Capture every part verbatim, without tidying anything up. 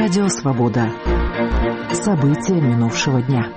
Радио «Свобода». События минувшего дня.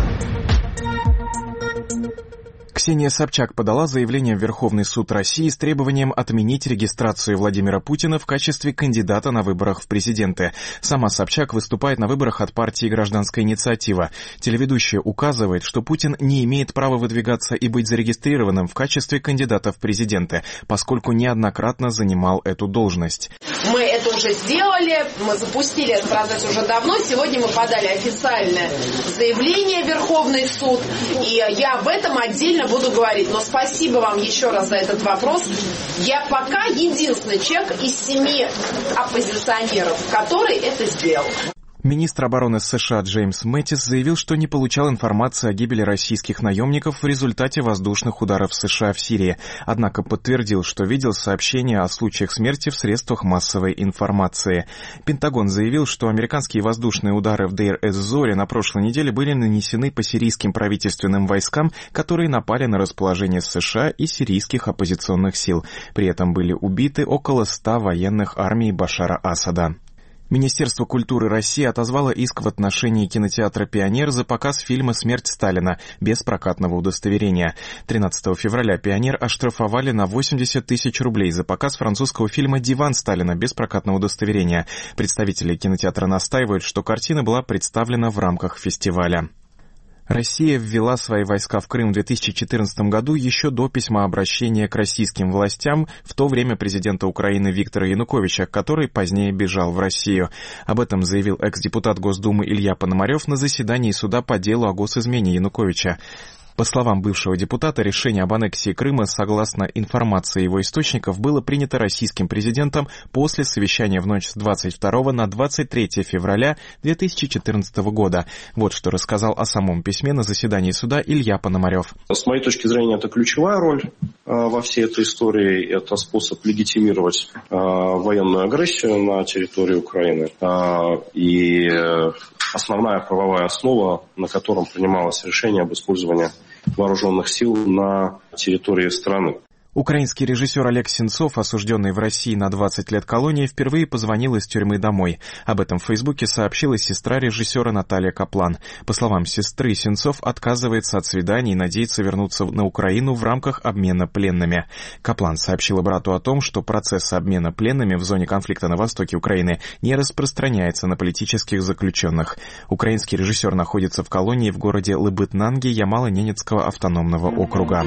Ксения Собчак подала заявление в Верховный суд России с требованием отменить регистрацию Владимира Путина в качестве кандидата на выборах в президенты. Сама Собчак выступает на выборах от партии «Гражданская инициатива». Телеведущая указывает, что Путин не имеет права выдвигаться и быть зарегистрированным в качестве кандидата в президенты, поскольку неоднократно занимал эту должность. Мы это уже сделали, мы запустили этот процесс уже давно. Сегодня мы подали официальное заявление в Верховный суд, и я об этом отдельно буду говорить. Но спасибо вам еще раз за этот вопрос. Я пока единственный человек из семи оппозиционеров, который это сделал. Министр обороны США Джеймс Мэттис заявил, что не получал информации о гибели российских наемников в результате воздушных ударов США в Сирии, однако подтвердил, что видел сообщения о случаях смерти в средствах массовой информации. Пентагон заявил, что американские воздушные удары в Дейр-эз-Зоре на прошлой неделе были нанесены по сирийским правительственным войскам, которые напали на расположение США и сирийских оппозиционных сил. При этом были убиты около ста военных армии Башара Асада. Министерство культуры России отозвало иск в отношении кинотеатра «Пионер» за показ фильма «Смерть Сталина» без прокатного удостоверения. тринадцатого февраля «Пионер» оштрафовали на восемьдесят тысяч рублей за показ французского фильма «Диван Сталина» без прокатного удостоверения. Представители кинотеатра настаивают, что картина была представлена в рамках фестиваля. Россия ввела свои войска в Крым в две тысячи четырнадцатом году еще до письма обращения к российским властям, в то время президента Украины Виктора Януковича, который позднее бежал в Россию. Об этом заявил экс-депутат Госдумы Илья Пономарев на заседании суда по делу о госизмене Януковича. По словам бывшего депутата, решение об аннексии Крыма, согласно информации его источников, было принято российским президентом после совещания в ночь с двадцать второго на двадцать третье февраля две тысячи четырнадцатого года. Вот что рассказал о самом письме на заседании суда Илья Пономарев. С моей точки зрения, это ключевая роль э, во всей этой истории. Это способ легитимировать э, военную агрессию на территории Украины. Э, и э, основная правовая основа, на котором принималось решение об использовании вооруженных сил на территории страны. Украинский режиссер Олег Сенцов, осужденный в России на двадцать лет колонии, впервые позвонил из тюрьмы домой. Об этом в Фейсбуке сообщила сестра режиссера Наталья Каплан. По словам сестры, Сенцов отказывается от свиданий и надеется вернуться на Украину в рамках обмена пленными. Каплан сообщила брату о том, что процесс обмена пленными в зоне конфликта на востоке Украины не распространяется на политических заключенных. Украинский режиссер находится в колонии в городе Лыбытнанги Ямало-Ненецкого автономного округа.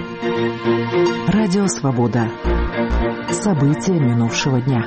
Радио «Свобода». События минувшего дня.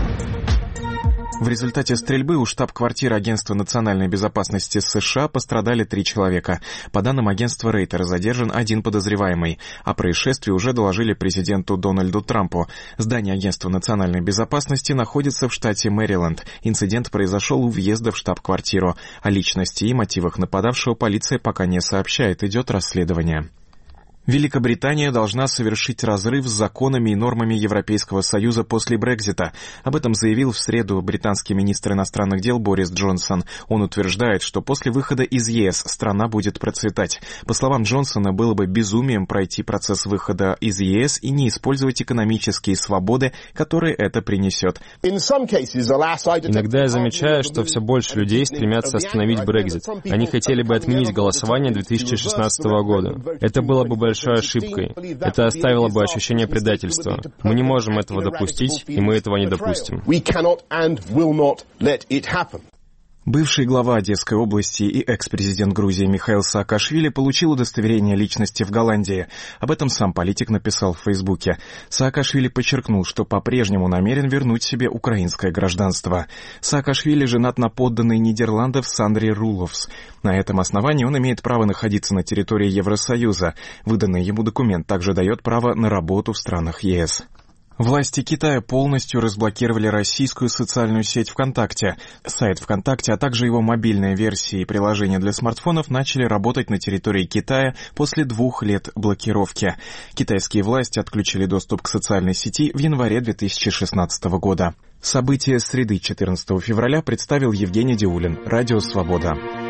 В результате стрельбы у штаб-квартиры Агентства национальной безопасности США пострадали три человека. По данным агентства Рейтер, задержан один подозреваемый. О происшествии уже доложили президенту Дональду Трампу. Здание Агентства национальной безопасности находится в штате Мэриленд. Инцидент произошел у въезда в штаб-квартиру. О личности и мотивах нападавшего полиция пока не сообщает, идет расследование. Великобритания должна совершить разрыв с законами и нормами Европейского Союза после Брексита. Об этом заявил в среду британский министр иностранных дел Борис Джонсон. Он утверждает, что после выхода из ЕС страна будет процветать. По словам Джонсона, было бы безумием пройти процесс выхода из ЕС и не использовать экономические свободы, которые это принесет. Иногда я замечаю, что все больше людей стремятся остановить Брексит. Они хотели бы отменить голосование две тысячи шестнадцатого года. Это было бы большое большой ошибкой. Это оставило бы ощущение предательства. Мы не можем этого допустить, и мы этого не допустим. Бывший глава Одесской области и экс-президент Грузии Михаил Саакашвили получил удостоверение личности в Голландии. Об этом сам политик написал в Фейсбуке. Саакашвили подчеркнул, что по-прежнему намерен вернуть себе украинское гражданство. Саакашвили женат на подданной Нидерландов Сандре Руловс. На этом основании он имеет право находиться на территории Евросоюза. Выданный ему документ также дает право на работу в странах ЕС. Власти Китая полностью разблокировали российскую социальную сеть ВКонтакте. Сайт ВКонтакте, а также его мобильные версии и приложения для смартфонов начали работать на территории Китая после двух лет блокировки. Китайские власти отключили доступ к социальной сети в январе две тысячи шестнадцатого года. События среды четырнадцатого февраля представил Евгений Диулин. Радио «Свобода».